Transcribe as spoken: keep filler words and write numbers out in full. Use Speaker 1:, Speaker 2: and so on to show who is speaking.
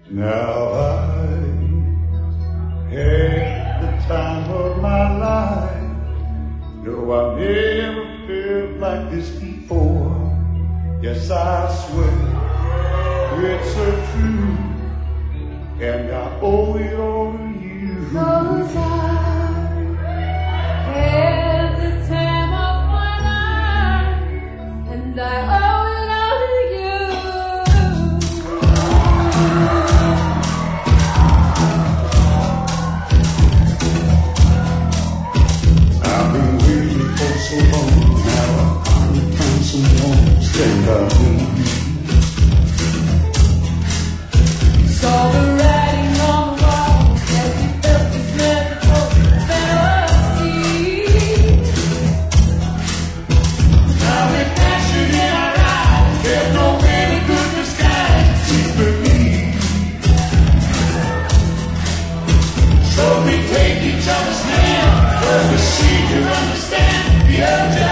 Speaker 1: Now I had the time of my life. No, I never felt like this before. Yes, I swear it's so true, and I owe it all to you.
Speaker 2: 'Cause I had the time of my life, and I owe it all to you.
Speaker 1: I've been waiting for so long. Now I finally found someone to stand up with me.
Speaker 2: Saw the writing on the wall as you felt this magical fantasy.
Speaker 1: Now with passion in our eyes, there's no really good disguise. She's with me. So we take each other's hand, 'cause we see to understand the urge.